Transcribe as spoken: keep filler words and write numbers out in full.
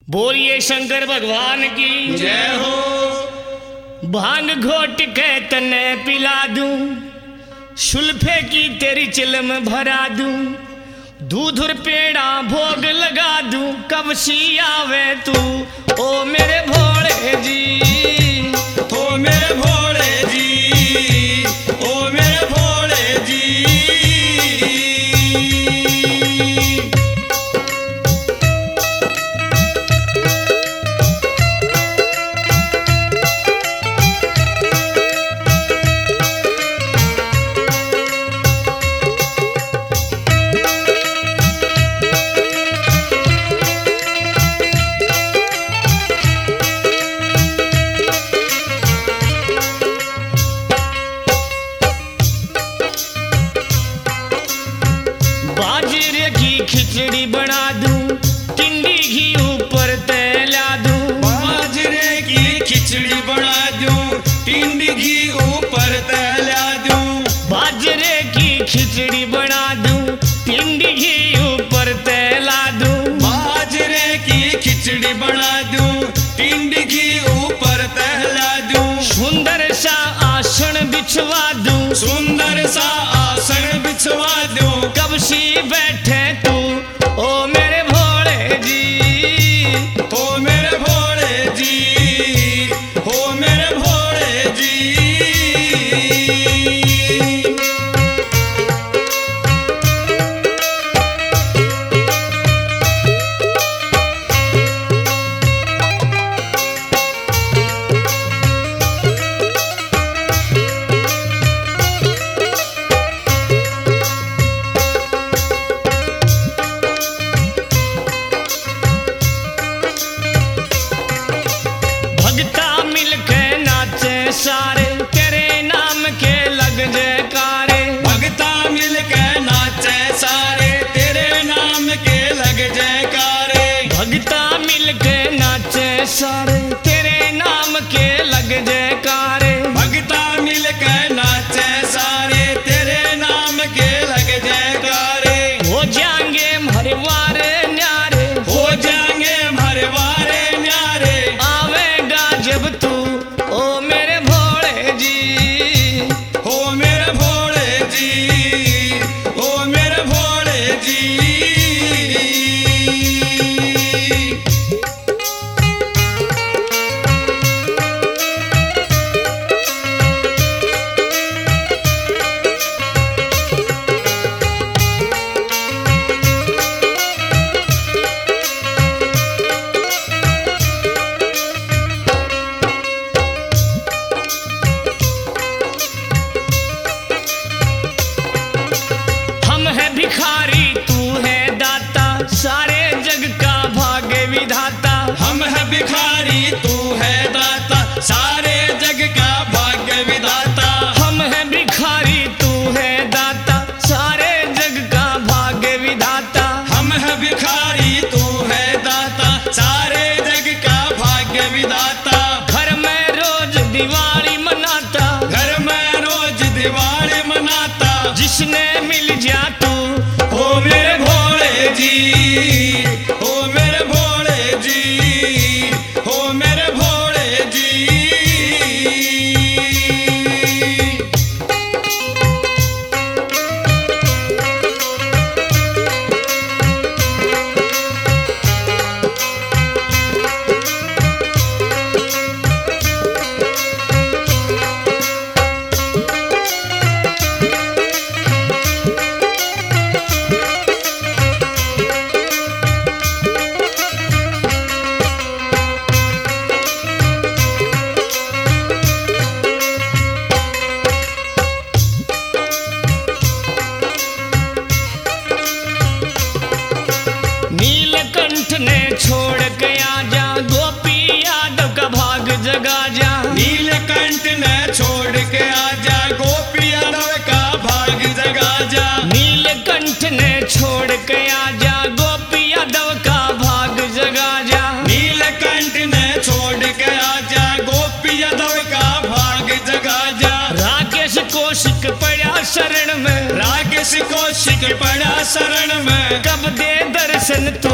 बोलिए शंकर भगवान की जय हो। भांग घोट के तने पिला दूं, सुल्फे की तेरी चिलम भरा दूं, दूध और पेड़ा भोग लगा दूं, कब सी आवे तू ओ मेरे भोले जी, ओ मेरे भोले जी, ओ मेरे भोले जी। बाजरे की खिचड़ी बना दूं, टिंडी घी ऊपर तैला दूं, बाजरे की खिचड़ी बना दूं, टिंडी घी ऊपर तैला दूं, बाजरे की खिचड़ी बना दूं, टिंडी घी ऊपर तैला दूं, बाजरे की खिचड़ी बना दूं, टिंडी घी ऊपर तैला दूं, सुंदर सा आसन बिछवा दूं, सुंदर सा आसन बिछवा दूं, कब सी बैठे तू ओ मेरे भोले जी, ओ मेरे भोले जी, ओ मेरे भोले जी। भगता मिलके नाचे सारे, तेरे नाम के लग जयकारे, भगता मिलके नाचे सारे, तेरे नाम के लग जयकारे, भगता मिलके नाचे सारे, तेरे नाम के लग जयकारे, भगता मिलके नाचे सारे, तेरे नाम के लग जयकारे, हो जाएंगे मरवारे न्यारे, हो जाएंगे मरवारे न्यारे, आवेगा जब तू ओ मेरे भोले जी, ओ मेरे भोले जी, ओ मेरे भोले जी। हम है भिखारी तू है दाता, सारे जग का भाग्य विधाता, हम है भिखारी तू है दाता, सारे जग का भाग्य विधाता, हम है भिखारी तू है दाता, सारे जग का भाग्य विधाता, हम है भिखारी तू है दाता, सारे जग का भाग्य विधाता, घर में रोज दिवाली मनाता, घर में रोज दिवाली मनाता, जिसने मिल जा तू ओ मेरे भोले जी, ओ मेरे भोले जी, ओ मेरे भोले जी। नीलकंठ ने छोड़ के आजा, गोपी यादव का भाग जगा जा, नीलकंठ ने छोड़ के आजा, गोपी यादव का भाग जगा जा, नीलकंठ ने छोड़ के आजा, गोपी यादव का भाग जगा जा, नीलकंठ ने छोड़ के आजा, गोपी यादव का भाग जगा जा, राकेश कौशिक पड़ा शरण में, राकेश कौशिक पड़ा शरण में, कब दे दर्शन तू